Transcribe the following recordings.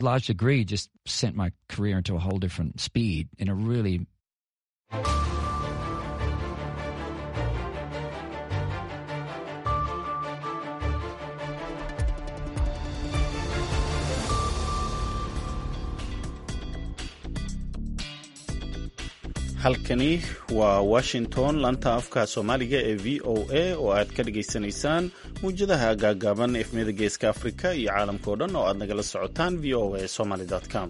large degree just sent my career into a whole different speed in a really... halkani waa Washington laanta afka Soomaaliga ee VOA oo aad ka dhageysanaysaan muujadaha gaagaaban efmada geeska Afrika iyo caalamka oo dhan oo aad nagala socotaan voasomali.com.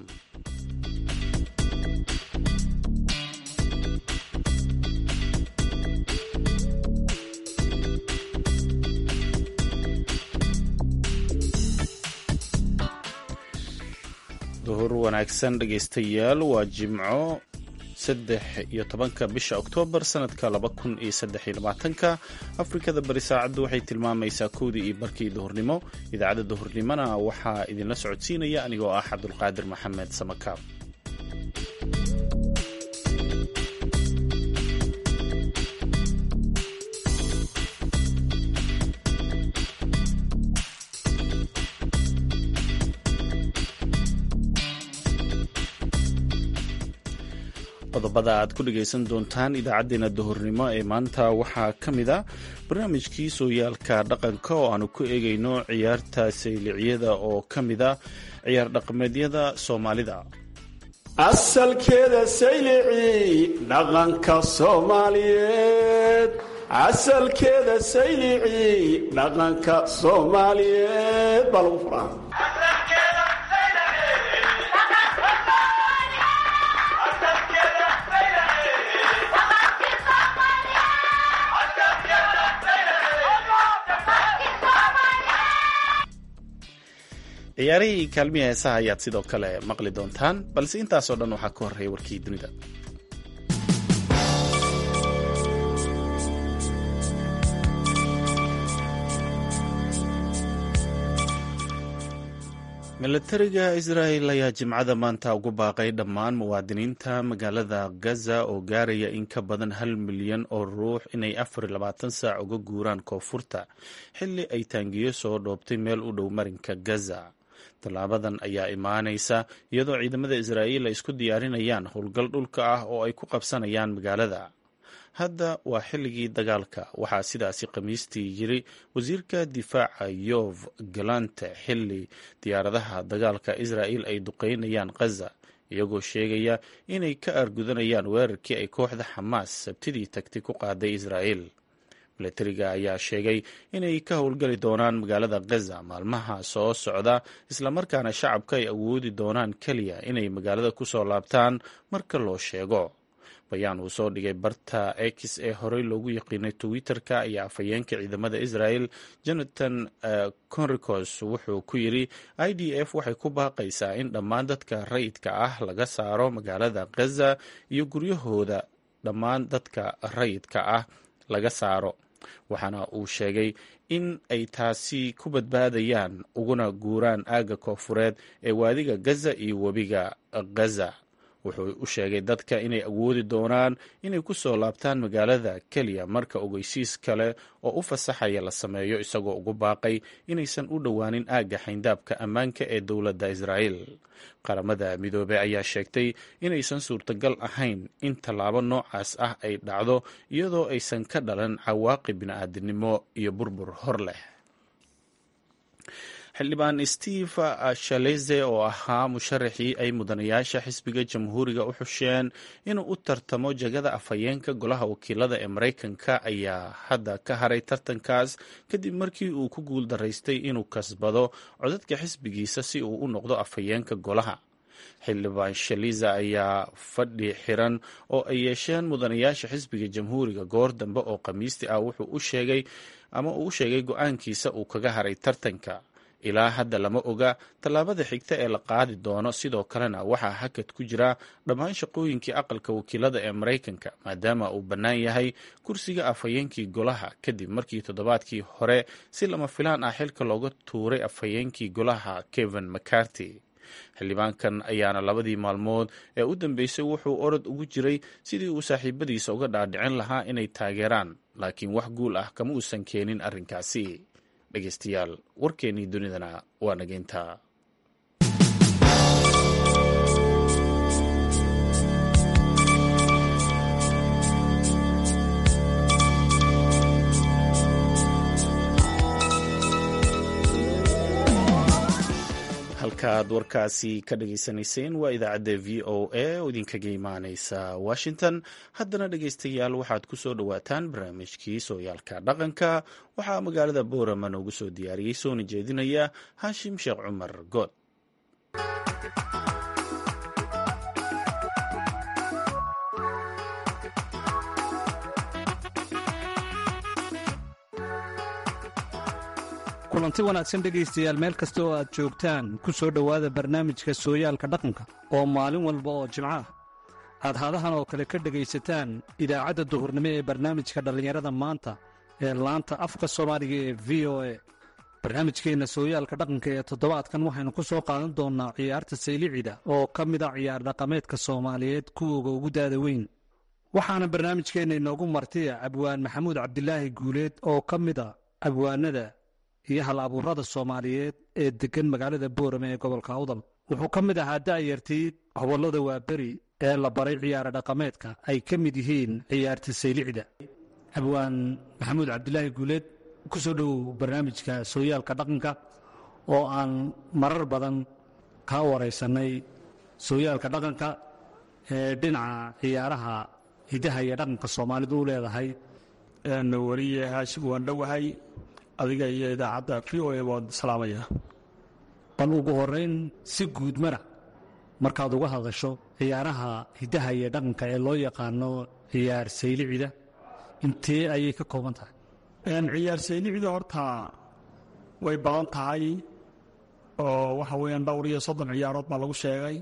duhur wanaagsan dhageystayaal waa Jimco 13 bisha Oktoobar sanadka 2023 Afrikada bari saacadu waxay tilmaamaysaa 1:00 duhurnimo. idaacada duhurnimona waxaa idinla socodsiinaya anigoo ah Cabdulqaadir Maxamed Samakaab. qodobada aad ku dhageysan doontaan idaacadeena duhurnimo ee maanta waxaa ka mid ah barnaamijkii sooyaalka dhaqanka oo aanu ku eegayno ciyaarta sayliciyada oo ka mid ah ciyaar dhaqameedyada Soomaalida. asalkeeda saylici dhaqanka Soomaaliyeed asalkeeda saylici dhaqanka Soomaaliyeed balufra ciyaarihii kaalmiya heesaha ayaad sidoo kale maqli doontaan balse intaasoo dhan waxaa ka horreeya warkii dunida. milatariga Israel ayaa Jimcada maanta ugu baaqay dhammaan muwaadiniinta magaalada Gaza oo gaaraya in ka badan 1 milyan oo ruux inay 24 saac uga guuraan koonfurta xilli ay taangiyo soo dhoobtay meel u dhow marinka Gaza. Tallaabadan ayaa imaanaysa iyadoo ciidamada Israa'iil ay isku diyaarinayaan howlgal dhulka ah oo ay ku qabsanayaan magaalada. hadda waa xilligii dagaalka, waxaa sidaasi Khamiistii yiri wasiirka difaaca Yoav Galante xilli diyaaradaha dagaalka Israa'iil ay duqeynayaan Gaza, iyagoo sheegaya inay ka argudanayaan weerarkii ay kooxda Xamaas Sabtidii tagtay ku qaaday Israa'iil. milatariga ayaa sheegay inay ka howlgali doonaan magaalada Gaza maalmaha soo socda, islamarkaana shacabka ay awoodi doonaan keliya inay magaalada ku soo laabtaan marka loo sheego. bayaan uu soo dhigay barta X ee horey loogu yaqiinay Twitter-ka ayaa afhayeenka ciidamada Israel Jonathan Conricos wuxuu ku yiri IDF waxay ku baaqaysaa in dhammaan dadka rayidka ah laga saaro magaalada Gaza iyo guryahooda dhammaan dadka rayidka ah laga saaro, waxaana uu sheegay in ay taasi ku badbaadayaan uguna guuraan aagga koonfureed ee waadiga Gaza iyo webiga Gaza. wuxuu u sheegay dadka inay awoodi doonaan inay ku soo laabtaan magaalada keliya marka ogeysiis kale oo u fasaxaya la sameeyo, isagoo ugu baaqay inaysan u dhowaanin aagga xayndaabka ammaanka ee dowladda Israa'iil. qaramada midoobay ayaa sheegtay inaysan suurtagal ahayn in tallaabo noocaas ah ay dhacdo iyadoo aysan ka dhalan cawaaqib bini'aadanimo iyo burbur hor leh. xildhibaan Steve Scalise oo ahaa musharaxii ay mudanayaasha xisbiga jamhuuriga u xusheen inuu u tartamo jagada afhayeenka golaha wakiilada ee Mareykanka ayaa hadda ka haray tartankaas kadib markii uu ku guul daraystay inuu kasbado codadka xisbigiisa si uu u noqdo afhayeenka golaha. xildhibaan Scalise ayaa fadhi xiran oo ay yeesheen mudanayaasha xisbiga jamhuuriga goor dambe oo Khamiistii ah wuxuu u sheegay go'aankiisa uu kaga haray tartanka. ilaa hadda lama oga tallaabada xigta ee la qaadi doono, sidoo kalena waxaa hakad ku jira dhammaan shaqooyinkii aqalka wakiilada ee Mareykanka maadaama uu bannaan yahay kursiga afhayeenkii golaha kadib markii toddobaadkii hore si lama filaan ah xilka looga tuuray afhayeenkii golaha Kevin McCarthy. xildhibaankan ayaana 2 maalmood ee u dambeysay wuxuu orod ugu jiray sidii uu saaxiibadiisa uga dhaadhicin lahaa inay taageeraan, laakiin wax guul ah kama uusan keenin arrinkaasi. dhegeystayaal warkeennii dunidana waa nageyntaa. halkaaad warkaasi ka dhageysanayseen waa idaacadda v o a oo idinkaga imaaneysa washington. haddana dhegeystayaal waxaad ku soo dhowaataan barnaamijkii sooyaalka dhaqanka. waxaa magaalada boorama noogu soo diyaariyey soona jeedinaya haashim sheekh cumar good. kulanti wanaagsan dhegaystayaal meel kasta oo aad joogtaan ku soo dhowaada barnaamijka sooyaalka dhaqanka oo maalin walba oo jimco ah aad hadahan oo kale ka dhegaysataan idaacadda duhurnimo ee barnaamijka dhallinyarada maanta ee laanta afka soomaaliga ee v o a. barnaamijkeenna sooyaalka dhaqanka ee toddobaadkan waxaynu ku soo qaadan doonnaa ciyaarta saylicida oo ka mid a ciyaar dhaqameedka soomaaliyeed kuwooga ugu daada weyn. waxaana barnaamijkeenna inoogu martiya abwaan maxamuud cabdilaahi guuleed oo ka mid a abwaanada iyo hal abuurada soomaaliyeed ee deggan magaalada boorame ee gobolka awdal. wuxuu ka mid ahaa da'yartii howlada waaberi ee la baray ciyaara dhaqameedka ay ka mid yihiin ciyaarta saylicida. abwaan maxamuud cabdilaahi guuleed ku soo dhowow barnaamijka sooyaalka dhaqanka oo aan marar badan kaa waraysannay sooyaalka dhaqanka ee dhinaca ciyaaraha hidaha iyo dhaqanka soomaalidu u leedahay. weliye haashim waan dhowahay adiga iyo idaacadda v o a waan salaamaya. bal ugu horrayn si guud mara markaad uga hadasho ciyaaraha hidaha iyo dhaqanka ee loo yaqaano ciyaar saylicida intee ayay ka kooban tahay? ciyaar saylicida horta way badan tahay oo waxa weeyaan dhowr iyo 30 ciyaarood baa lagu sheegay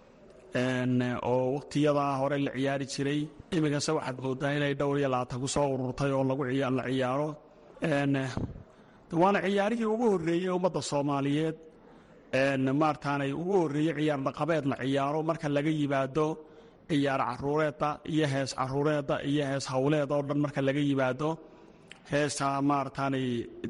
oo waqtiyada hore la ciyaari jiray. iminkase waxaad moodaa inay dhowr iyo 20 ku soo ururtay oo la ciyaaro. waana ciyaarihii ugu horreeyey ummadda soomaaliyeed maartaanay ugu horreeyey ciyaar dhaqameed la ciyaaro marka laga yimaado ciyaar caruureedda iyo hees caruureedda iyo hees hawleed oo dhan marka laga yimaado heesta maartaanay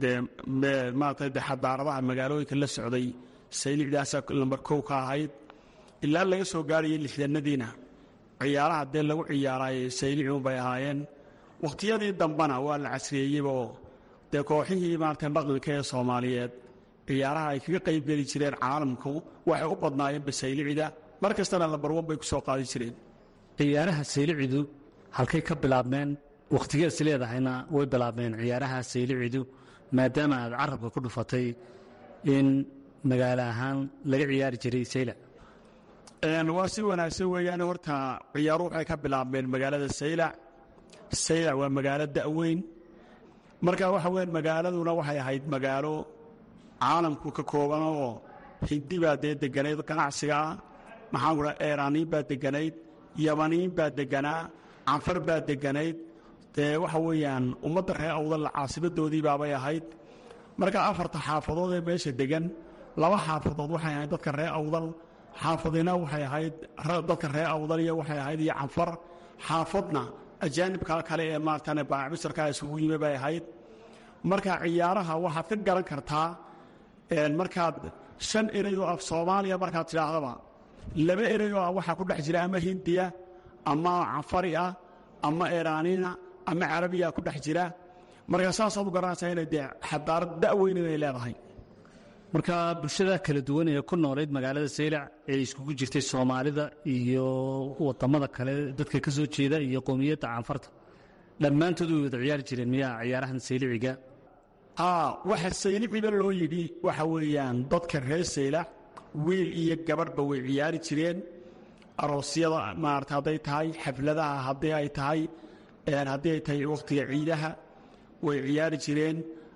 de xadaaradaha magaalooyinka la socday saylicdaasa lambar 1 ka ahayd ilaa laga soo gaarayay 60nadiina ciyaaraha dee lagu ciyaarayay saylicun bay ahaayeen. waqtiyadii dambana waa la casriyeeyeyoo dee kooxihii maarata dhaqanka ee soomaaliyeed ciyaaraha ay kaga qayb geli jireen caalamku waxay u badnaayeen basaylicida mar kastana lambar 1 bay ku soo qaadi jireen. ciyaaraha saylicidu halkay ka bilaabmeen wakhtigees leedahayna way bilaabmeen ciyaaraha saylicidu maadaama aad carabka ku dhufatay in magaalo ahaan laga ciyaari jiray saylac? waa si wanaagsan weeyaan. horta ciyaaruhu waxay ka bilaabmeen magaalada saylac. saylac waa magaalo da'weyn marka waxa weeyaan magaaladuna waxay ahayd magaalo caalamku ka kooban oo hindi baa dee deganayd ganacsiga maxaan ku dhahay eeraaniin baa deganayd, yamaniin baa deganaa, canfar baa deganayd. dee waxa weeyaan ummadda reer awdal caasimadoodii baabay ahayd. marka 4 xaafadood ee meesha degan 2 xaafadood waxay ahayd dadka reer awdal, xaafadina waxay ahayd dadka reer awdal iyo waxay ahayd iyo canfar. xaafadna ajaanibka kale ee maartana baacbisarka isugu yimi bay ahayd. marka ciyaaraha waxaad ka garan kartaa markaad 5 erey oo af Soomaaliya markaad tidhaahdaba 2 erey oo waxa ku dhex jira ama Hindiya ama Canfari ah ama Eeraaniina ama Carabiya ku dhex jira. marka saas aad u garanaysaa inay xadaarad da'weyn inay leedahay. marka bulshada kala duwan ee ku nooleed magaalada saylac ee iskugu jirtay Soomaalida iyo wadamada kale dadka ka soo jeeda iyo qoomiyadda canfarta dhammaantood way wada ciyaari jireen miyaa ciyaarahan sayliciga? waxa sayliciga loo yidhi waxa weeyaan dadka reer saylac wiil iyo gabadhba way ciyaari jireen. aroosyada maarata hadday tahay xafladaha haddii ay tahay waqtiga ciidaha way ciyaari jireen.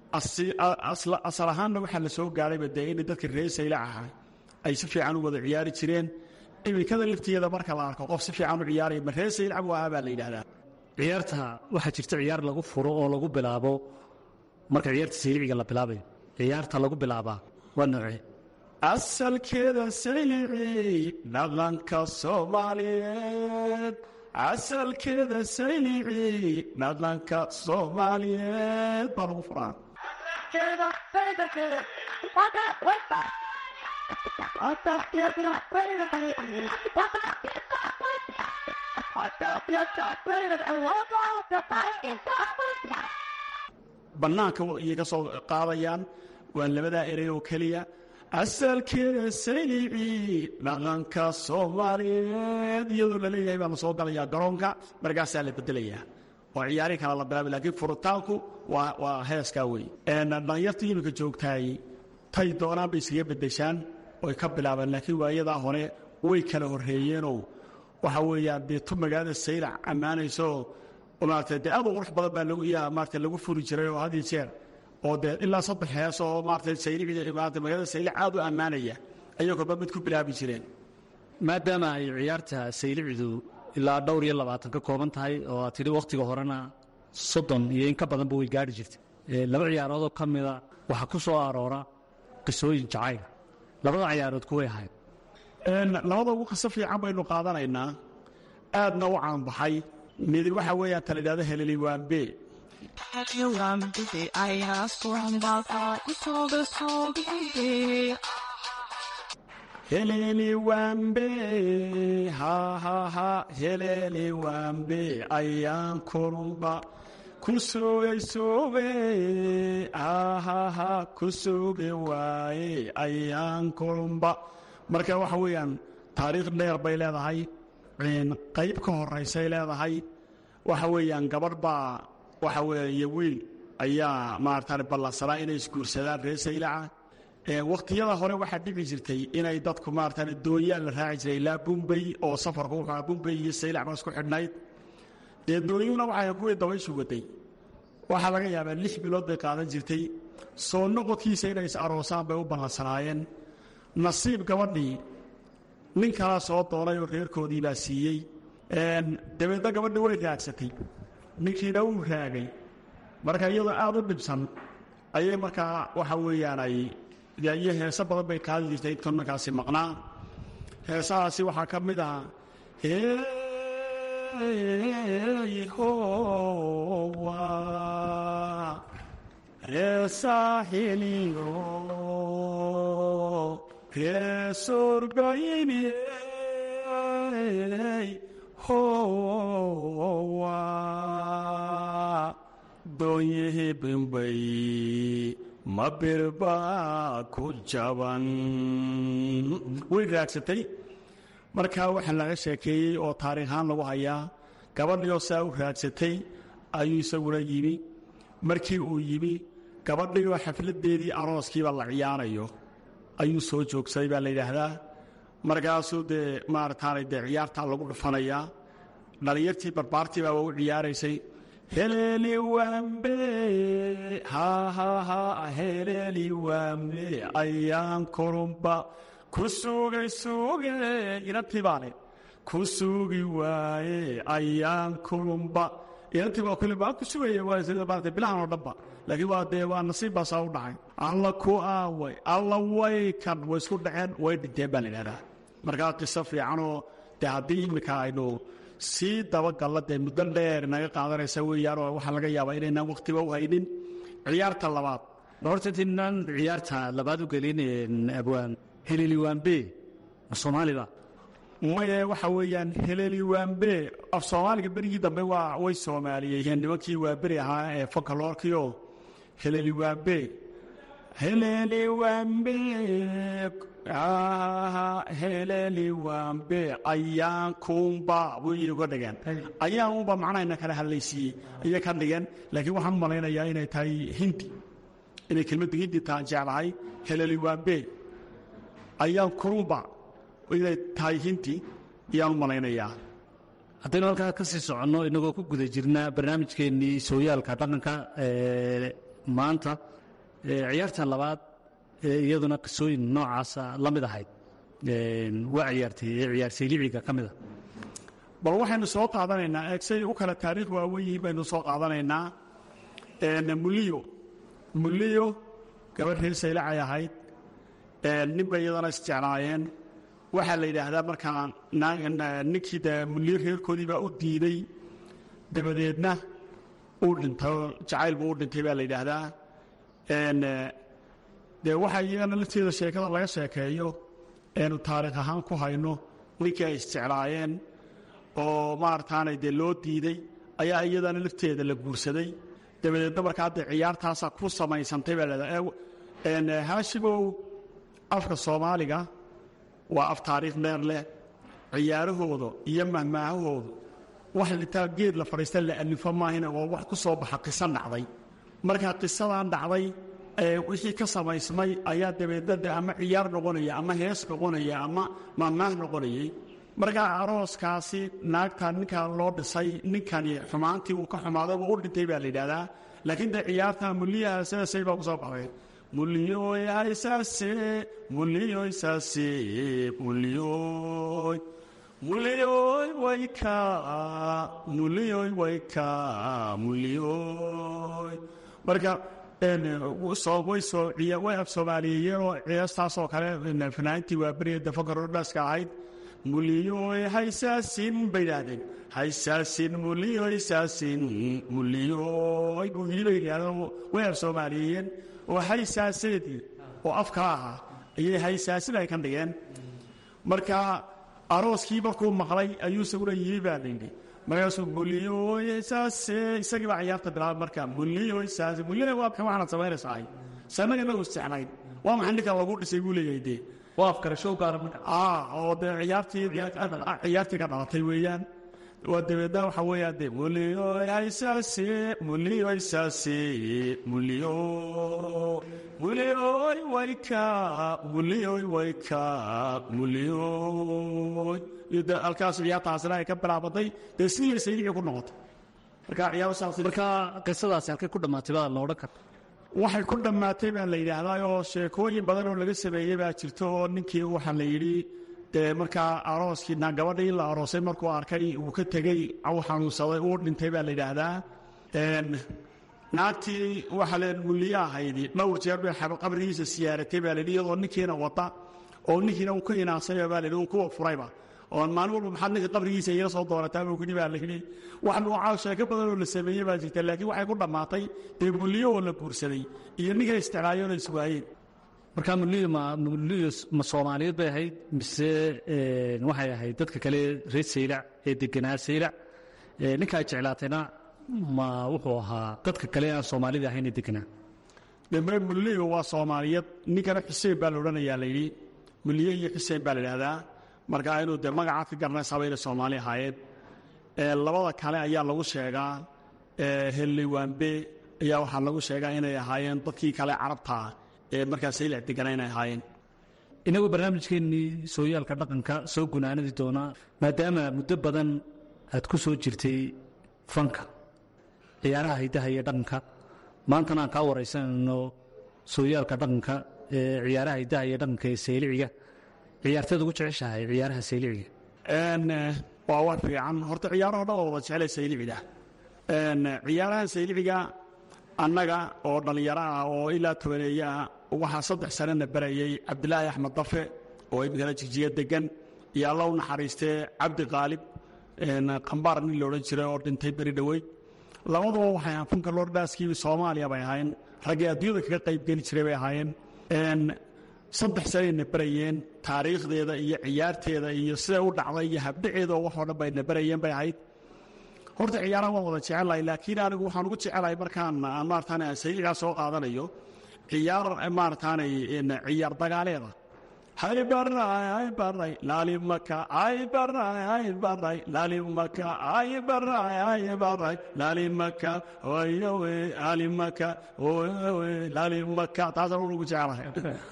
asal ahaanna waxaa la soo gaarayba dee in dadka reer saylac ahaa ay si fiican u wada ciyaari jireen. iminkada laftigeeda marka la arko qof si fiican u ciyaaraya ma reer saylac buu ahaa baa la yidhahdaa. ciyaarta waxaa jirta ciyaar lagu furo oo lagu bilaabo marka ciyaarta sayliciga la bilaabayo. ciyaarta lagu bilaabaa waa noocee? asalkeeda saylici dhaqanka soomaaliyeed, asalkeeda saylici dhaqanka soomaaliyeed baa lagu furaa. bannaanka iyay ka soo qaadayaan waa 2 erey oo keliya. asalkeeda saylicii dhaqanka soomaaliyeed iyadoo la leeyahay baa la soo galayaa garoonka markaasaa la bedelayaa oo ciyaari kale la bilaabay laakiin furitaanku waa heeskaa wey dhalinyarta iminka joogtaay tay doonaan bay iskaga bedeshaan oy ka bilaabeen laakiin waayadaa hore way kala horreeyeenoo waxa weeyaan dee tu magaalada saylac ammaanayso maarata dee aad u qurux badan baa maarata lagu furi jiray oo had iyo jeer oo dee ilaa 3 hees oo maarata saylicii maarata magaalada saylac aad u ammaanaya ayay kolba mid ku bilaabi jireen maadaama ay ciyaarta saylicdu ilaa dhowr iyo 20 ka kooban tahay oo aad tidhi wakhtiga horena 30 iyo in ka badanba way gaari jirtay laba ciyaaroodoo ka mida waxaa ku soo aroora qisooyin jacayl labada ciyaarood kuway ahayd labada ugu qisa fiican baynu qaadanaynaa aadna u caanbaxay mid waxa weeyaan ta la yidhahdo heleliwaanbe heleliwaanbe heleliwaanbe ayaan kulumba ku sugay suube ku sugi waaye ayaan kulumba marka waxa weeyaan taariikh dheer bay leedahay qayb ka horaysay leedahay waxa weeyaan gabadh baa waxa weeye wiil ayaa maartaan ballansanaa inay isguursadaan reer saylaca waqtiyada hore waxaa dhici jirtay inay dadku maartaan doonyaal la raaci jiray ilaa bumbey oo safarku wuxuu bumbey iyo saylac baa isku xidhnayd dee doonyuhuna waxay kuwii dabayshu waday waxaa laga yaabaa 6 bilood bay qaadan jirtay soo noqodkiisa inay is aroosaan bay u ballansanaayeen nasiib gabadhii nin kalaa soo doonay oo reerkoodii baa siiyey dabeedna gabadhii way raagsatay ninkiina wuu raagay marka iyadoo aad u dhibsan ayay markaa waxa weeyaan iyo heeso badan bay qaadi jirtay intuu ninkaasi maqnaa heesahaasi waxaa ka mid ahaa howa reesaaxiliyo reesorgoyimi howa doonyihi bimbay ma birbaa ku jaban way raagsatay markaa waxaa laga sheekeeyey oo taariikhaan lagu hayaa gabadhioo saa u raagsatay ayuu isaguna yimi markii uu yimi gabadhioo xafladeedii arooskiiba la ciyaarayo ayuu soo joogsaday baa la yidhaahdaa markaasuu dee maarataanay dee ciyaartaa lagu dhufanayaa dhalinyartii barbaartii baa u ciyaaraysay heleliwaanbe heleliwaanbe ayaan kulumba ku sugay suuge inantii baale ku sugi waaye ayaan kulumba inantii baa kulumba ku sugaya waa sida maarata bilahan oo dhanba laakiin waa dee waa nasiib baasaa u dhacay alla ku aaway alla way kan way isku dhaceen way dhinteen baa la yidhahdaa markaa qiso fiicanoo dee haddii iminka aynu sii dabagalla dee muddo dheer naga qaadanaysa weeyaanoo waxaa laga yaabaa inaynaan wakhtiba u haynin ciyaarta labaad horta intaan ciyaarta labaad u gelin abwaan heleliwaanbe soomaaliba maye waxa weeyaan heleliwaanbe af soomaaliga berigii dambe way soomaaliyeeyeen nimankii waa beri ahaa ee folkloorkiio heleliwaanbe heleliwaanbe heleliwaanbe ayaan kuumba way uga dhigeen ayaan uunba macnahayna kala hadlaysiiyey ayay ka dhigeen laakiin waxaan u malaynayaa inay tahay hindi inay kelmadda hindi taan jeclahay heleliwaanbe ayaan kuumba inay tahay hindi ayaan u malaynayaa haddaynu halkaa ka sii soconno innagoo ku guda jirna barnaamijkeennii sooyaalka dhaqanka maanta ciyaartan labaad iyaduna qisooyin noocaasa la mid ahayd waa ciyaartay ciyaar sayliciga ka mida bal waxaynu soo qaadanaynaa eegsay u kala taariikh waawen yihiin baynu soo qaadanaynaa muliyo gabadh reer saylacay ahayd nin bay iyadana isjeclaayeen waxaa la yidhaahdaa markaa ninkii de muliyo reerkoodii baa u diiday dabadeedna uu dhintay jacayl buu u dhintay baa la yidhaahdaa dee waxaa iyagana lafteeda sheekada laga sheekeeyo eenu taariikh ahaan ku hayno ninkii ay isjeclaayeen oo maarataanay dee loo diiday ayaa iyadana lafteeda la guursaday dabadeedna markaa dee ciyaartaasaa ku samaysantay baa leedahay haashimow afka soomaaliga waa af taariikh dheer leh ciyaarahooda iyo mahmaahahooda wax litaa geed la fadhiista la alifo maahina waa wax ku soo baxa qiso dhacday markaa qisadan dhacday wixii ka samaysmay ayaa dabeedada ama ciyaar noqonaya ama hees noqonaya ama mahmaah noqonayay markaa arooskaasi naagta ninkan loo dhisay ninkani xumaantii uu ka xumaaday u dhintay baa la yidhaahdaa laakiin de ciyaarta muliyaha sidaasay baa ku soo baxday muliyoy haysaase muliyoy saase muliyoy muliyoy wayka muliyoy wayka muliyoy marka way af soomaaliyeeyeen oo ciyaartaasoo kale fanaantii waa beriya dafagarordhaska ahayd muliyoy haysaasin bay idhaahdeen haysaasin muliyoy saasin muliyoy bay yidhahdeen way af soomaaliyeeyeen oo haysaaseedii oo afka ahaa ayay haysaasin ay ka dhigeen marka arooskii markuu maqlay ayuu isaguna yii baa layidhi markaasuu muliyoy saase isagii baa ciyaarta bilaabay marka muliyoy saase muliyana waa maxay waxaanad samaynaysaa sannaga inagu isticnayn waa maxay ninkan lagu dhisay buu leeyahay dee waa afkarashow gaara marka oo dee ciyaartii ka dhalatay weeyaan waa dabeedna waxa weeyaan dee muliyoy haysaase muliyoy saase muliyoy muliyoy wayka muliyoy wayka muliyoy halkaas ciyaartaasina ay ka bilaabatay dee sidii sayidii ku noqotay marka qisadaasi halkay ku dhammaatay baa la odhan karta waxay ku dhammaatay baa la yidhaahdaa oo sheekooyin badan oo laga sameeyey baa jirto oo ninkii waxaa la yidhi dee markaa arooskii gabadhii la aroosay markuu arkay uu ka tegey uu xanuunsaday uu dhintay baa la yidhaahdaa naagtii waxaa le muliye ahaydi dhowr jeer bay qabrigiisa siyaaratay baa layidhi iyadoo ninkiina wata oo ninkiina uu ka inaasay baa layidhi uu kuwa furayba oo maalin walba maxaad ninka qabrigiisa iila soo doonataa buu kudhi baa layidhi wax noocaa sheeko badan oo la sameeyey baa jirta laakiin waxay ku dhammaatay dee muliye oo la guursaday iyo ninkan isticmaayoon ay iswaayeen marka muliyo ma soomaaliyeed bay ahayd mise waxay ahayd dadka kale reer saylac ee deganaa saylac ninka ay jeclaatayna ma wuxuu ahaa dadka kale aan soomaalida ahayn ee deganaa deme muliyo waa soomaaliyeed ninkana xuseen baa la odhanayaa layidhi muliye iyo xuseen baa la idhahdaa marka inuu dee magacaad ka garanaysaaba inay soomaali ahaayeen labada kale ayaa lagu sheegaa helliwaanbe ayaa waxaa lagu sheegaa inay ahaayeen dadkii kale carabtaa ee markaa saylac degana inay ahaayeen inagu barnaamijkeennii sooyaalka dhaqanka soo gunaanadi doonaa maadaama muddo badan aad ku soo jirtay fanka ciyaaraha haydaha iyo dhaqanka maantana aan kaa waraysanayno sooyaalka dhaqanka ee ciyaaraha haydaha iyo dhaqanka ee sayliciga ciyaarteed ugu jeceshahay ciyaaraha sayliciga waa war fiican horta ciyaaraho dhan oo wada jeclay sayliciga ciyaarahan sayliciga annaga oo dhallinyaro ah oo ilaa tobaneeya ah waxaa 3 sanana barayay cabdilaahi axmed dafe oo imikana jigjiga degan iyo alla u naxariistee cabdi qaalib qambaar nin la odhan jiray oo dhintay beri dhoweyd labaduba waxay ahaan funka lordhaaskii soomaaliya bay ahaayeen raggii adduunyada kaga qaybgeli jiray bay ahaayeen 3 sanayna barayeen taariikhdeeda iyo ciyaarteeda iyo siday u dhacday iyo habdhaceeda oo waxoo dhan bayna barayeen bay ahayd horta ciyaaraha waan wada jecelahay laakiin anigu waxaan ugu jecelahay markaan maarataane sayligaa soo qaadanayo ciyaar maarataane ciyaar dagaaleeda hay baray hay baray laalimaka ay baray hay baray laalimaka ay baray hay baray laalimaka oyowe laalimaka oyowe laalimaka taasaan ugu jecelahay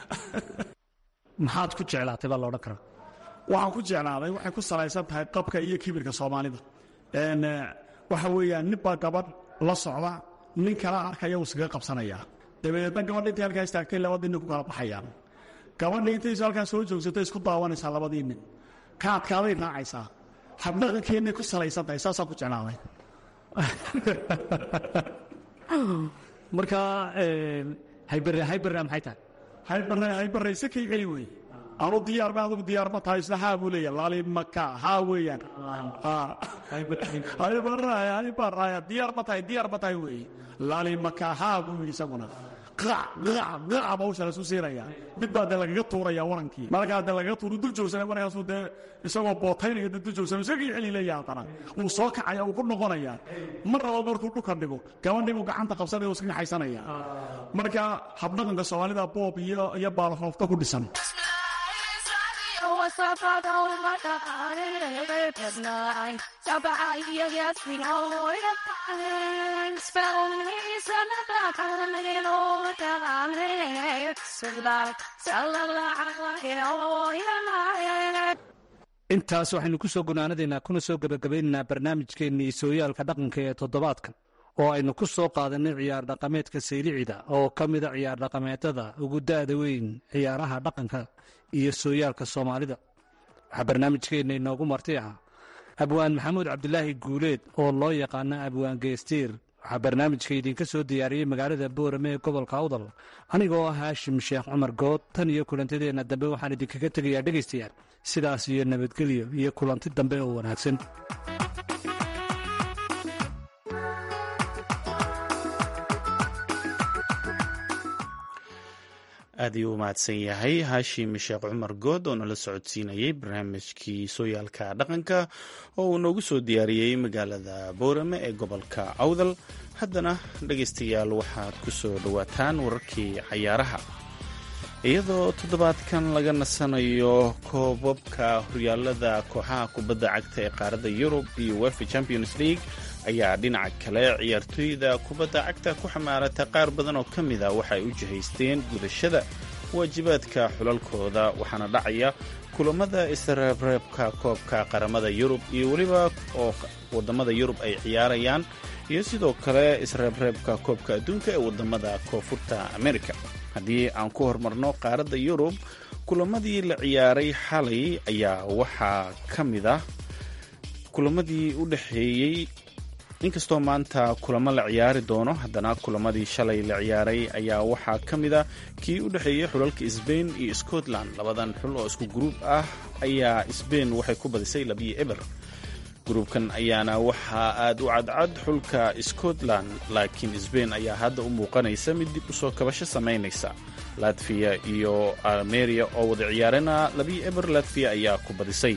maxaad ku jeclaatay baa la odhan karaa waxaan ku jeclaaday waxay ku salaysan tahay qabka iyo kibirka soomaalida waxa weeyaan nin baa gabadh la socda nin kala arkaya uu iskaga qabsanayaa dabadeedna gabadha intay halkaa istaagtay labadii nin ku kala baxayaan gabadha intaysu halkaa soo joogsatay isku daawanaysaa labadii nin ka adkaaday raacaysaa habdhaqankeennay ku salaysan tahay saasaan ku jeclaaday marka haybarre maxay tahay haybarre sakay celi wey anu diyaarba adugu diyaarma tahay isla haa buu leeyahay laalimaka haa weeyaan diyaarma tahay wey laalimaka haa buu yidhi isaguna qaaca bawsha lasu siinaya mid baa dee lagaga tuuraya warankii markaa dee lagaga tuuru dul joogsana markaasuu dee isagoo bootaynaya dee dul joogsana isagii celi leeya haddana wuu soo kacaya wuu ku noqonaya mar rabo markuu dhulka dhigo gabadhii buu gacanta qabsanaya uu iska naxaysanaya marka habdhaqanka soomaalida boob iyo baalafoofta ku dhisan intaas waxaynu ku soo gonaanadaynaa kuna soo gebagabaynaynaa barnaamijkeennii sooyaalka dhaqanka ee toddobaadkan oo aynu ku soo qaadanay ciyaar dhaqameedka saylicida oo ka mida ciyaar dhaqameedada ugu da'da weyn ciyaaraha dhaqanka iyo sooyaalka soomaalida waxaa barnaamijkeenna inoogu marti ah abwaan maxamuud cabdilaahi guuleed oo loo yaqaana abwaan geestiir waxaa barnaamijka idinka soo diyaariyey magaalada boorame ee gobolka awdal anigoo ah haashim sheekh cumar good tan iyo kulantadeenna dambe waxaan idinkaga tegayaa dhegaystayaal sidaas iyo nabadgelyo iyo kulanti dambe oo wanaagsan aad ayuu u mahadsan yahay haashim sheekh cumar good oo nala socodsiinayey barnaamijkii sooyaalka dhaqanka oo uu noogu soo diyaariyey magaalada boorame ee gobolka awdal haddana dhegaystayaal waxaad ku soo dhowaataan wararkii cayaaraha iyadoo toddobaadkan laga nasanayo koobabka horyaalada kooxaha kubadda cagta ee qaaradda yurub iyo wefa champions league ayaa dhinaca kale ciyaartooyda kubadda cagta ku xamaarata qaar badan oo ka mida waxa ay u jihaysteen gudashada waajibaadka xulalkooda waxaana dhacaya kulamada isreebreebka koobka qaramada yurub iyo weliba oo wadamada yurub ay ciyaarayaan iyo sidoo kale isreebreebka koobka adduunka ee wadamada koonfurta america haddii aan ku hormarno qaaradda yurub kulamadii la ciyaaray xalay ayaa waxaa ka mid ah kulamadii u dhexeeyey inkastoo maanta kulamo la ciyaari doono haddana kulamadii shalay la ciyaaray ayaa waxaa ka mid a kii u dhexeeyey xulalka sbain iyo scotland labadan xul oo isku gruub ah ayaa sbain waxay ku badisay 2-0 gruubkan ayaana waxaa aad u cadcad xulka scotland laakiin sbain ayaa hadda u muuqanaysa mid dib u soo kabasho samaynaysa latviya iyo almeria oo wada ciyaarana 2-0 latviya ayaa ku badisay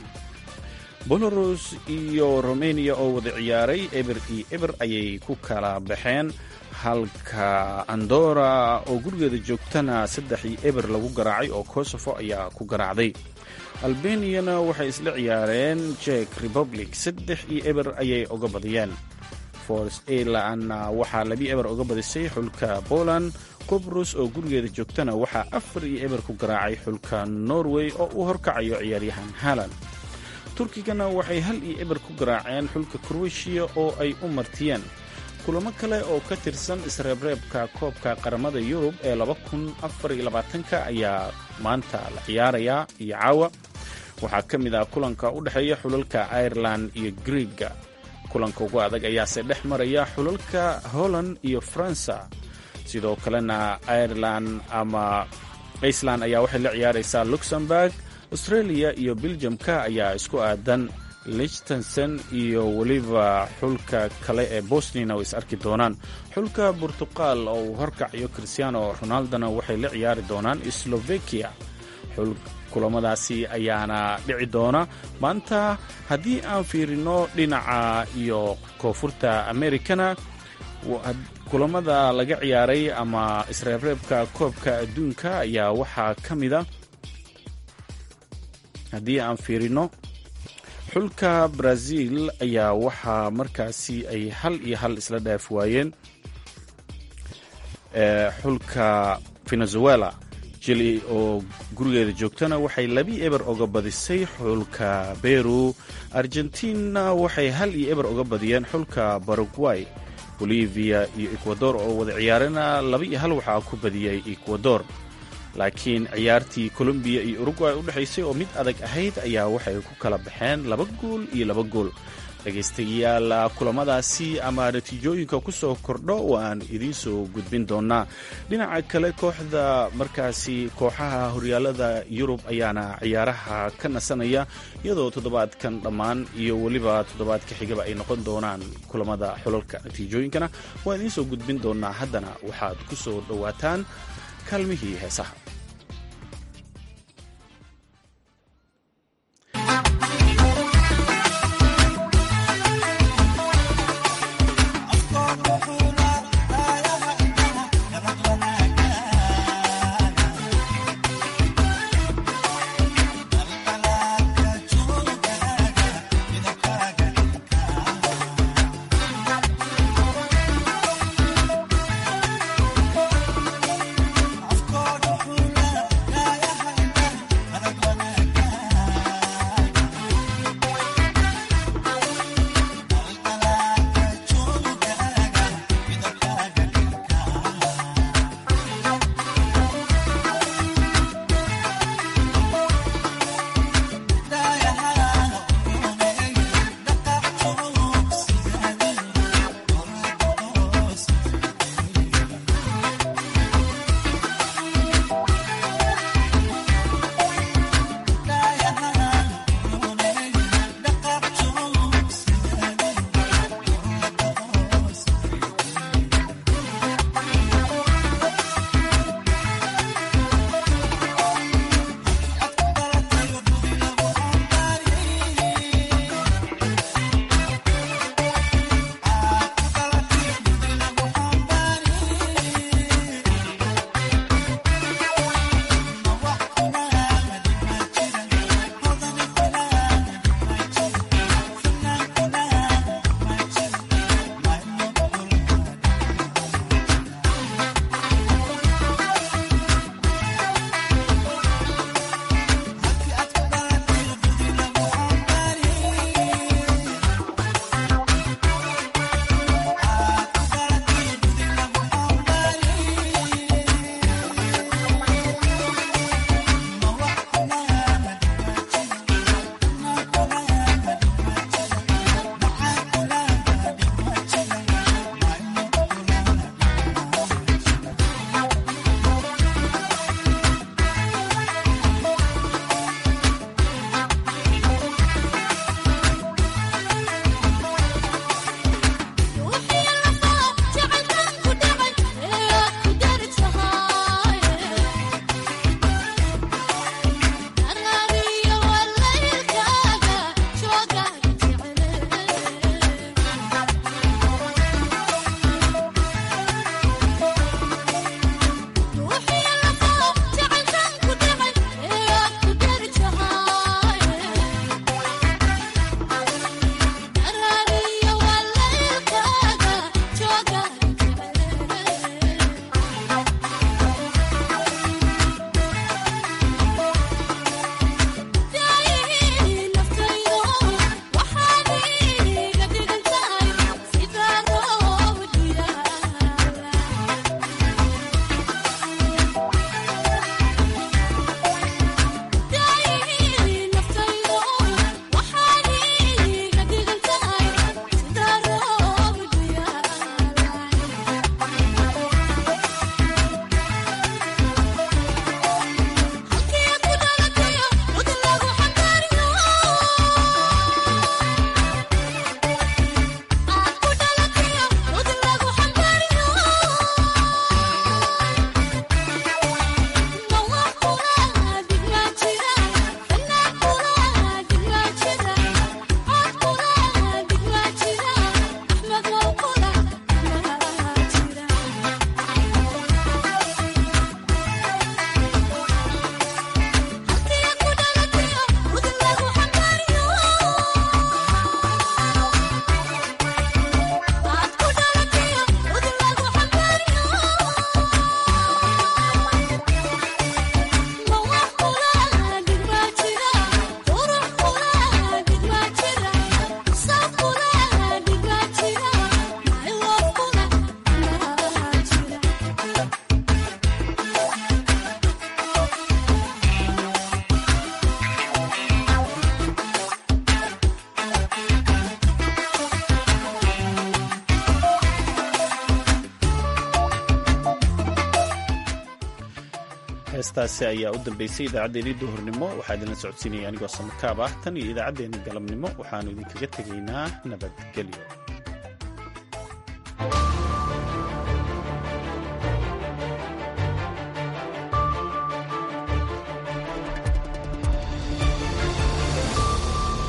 belarus iyo romania oo wada ciyaaray eber iyo eber ayay ku kala baxeen halka andora oo gurigeeda joogtana 3-0 lagu garaacay oo kosovo ayaa ku garaacday albaniana waxay isla ciyaareen jek republic 3-0 ayay oga badiyeen force airlandna waxaa 2-0 oga badisay xulka poland qobrus oo gurigeeda joogtana waxaa 4-0 ku garaacay xulka norway oo uu horkacayo ciyaaryahan haaland turkigana waxay 1-0 ku garaaceen xulka kroatiya oo ay u martiyeen kulamo kale oo ka tirsan isreebreebka koobka qaramada yurub ee 2024 ayaa maanta la ciyaarayaa iyo caawa waxaa ka mid ah kulanka u dhexeeya xulalka ireland iyo griega kulanka ugu adag ayaase dhex maraya xulalka holland iyo faransa sidoo kalena ireland ama iceland ayaa waxay la ciyaaraysaa luxemburg australia iyo beljamka ayaa isku aadan lichtensen iyo weliba xulka kale ee bosnina way is arki doonaan xulka burtuqal oo uu horkacayo cristiano ronaldona waxay la ciyaari doonaan slovakia kulamadaasi ayaana dhici doona maanta haddii aan fiirino dhinaca iyo koonfurta americana kulamada laga ciyaaray ama isreebreebka koobka adduunka ayaa waxaa ka mida haddii aan fiirino xulka brazil ayaa waxaa markaasi ay 1-1 isla dhaaf waayeen xulka venezuela jili oo gurigeeda joogtana waxay 2-0 oga badisay xulka peru argentina waxay 1-0 oga badiyeen xulka paraguay bolivia iyo ecuador oo wada ciyaarana 2-1 waxaa ku badiyey ecuador laakiin ciyaartii colombiya iyo uruguay u dhexaysay oo mid adag ahayd ayaa waxay ku kala baxeen 2 gool iyo 2 gool dhegaystayaal kulamadaasi ama natiijooyinka ku soo kordho waan idiin soo gudbin doonaa. dhinaca kale kooxaha horyaalada Yurub ayaana ciyaaraha ka nasanaya iyadoo toddobaadkan dhammaan iyo weliba toddobaadka xigaba ay noqon doonaan kulamada xulalka. natiijooyinkana waan idiin soo gudbin doonaa. haddana waxaad ku soo dhowaataan kaalmihii heesaha. Of course, heestaasi ayaa u dambeysay idaacaddeenii duhurnimo waxaa idinla socodsiinaya anigoo samakaab ah tan iyo idaacaddeenii galabnimo waxaanu idinkaga tegaynaa nabadgelyo.